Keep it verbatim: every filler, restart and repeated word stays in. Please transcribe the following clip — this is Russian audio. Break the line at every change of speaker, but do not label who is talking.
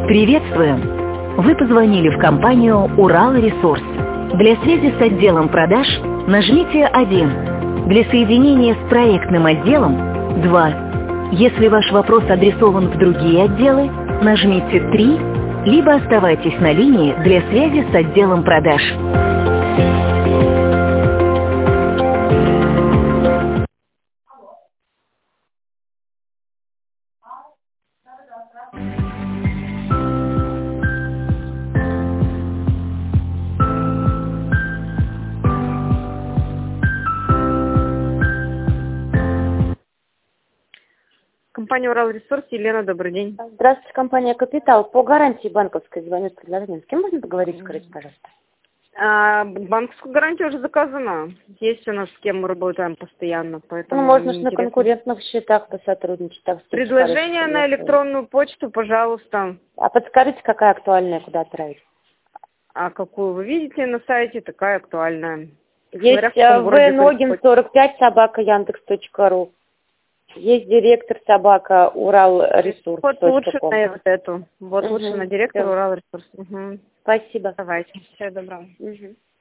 Приветствуем! Вы позвонили в компанию «Урал Ресурс». Для связи с отделом продаж нажмите один. Для соединения с проектным отделом – два. Если ваш вопрос адресован в другие отделы, нажмите три, либо оставайтесь на линии для связи с отделом продаж.
Компания «Урал Ресурс», Елена, добрый день.
Здравствуйте, компания «Капитал». По гарантии банковской звоню с предложением. С кем можно поговорить, скажите, пожалуйста?
А, банковскую гарантию уже заказана. Есть у нас с кем мы работаем постоянно, поэтому...
Ну, можно же на конкурентных счетах посотрудничать. Так,
предложение на электронную почту, пожалуйста.
А подскажите, какая актуальная, куда отправить?
А какую вы видите на сайте, такая актуальная.
Есть В. Ногин, сорок пять, собака, яндекс точка ру. Есть директор, собака, Урал Ресурс.
Вот лучше на вот эту. Вот
угу.
лучше на директор Урал Ресурс. Угу.
Спасибо.
Давайте. Всего доброго.
Угу.